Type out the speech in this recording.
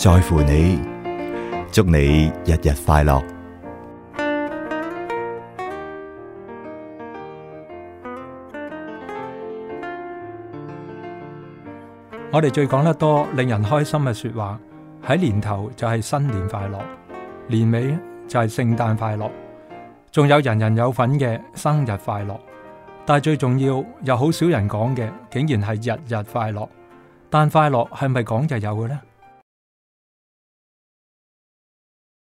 在乎你，祝你日日快樂。 我哋最講得多令人開心嘅說話，喺年頭就係新年快樂，年尾就係聖誕快樂，仲有人人有份嘅生日快樂。但係最重要又好少人講嘅，竟然係日日快樂。但快樂係咪講就有嘅呢？